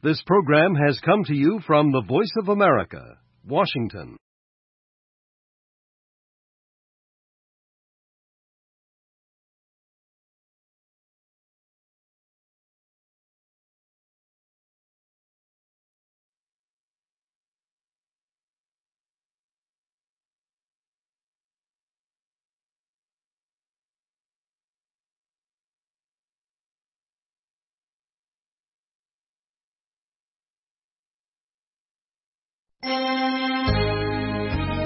S1: This program has come to you from the Voice of America, Washington.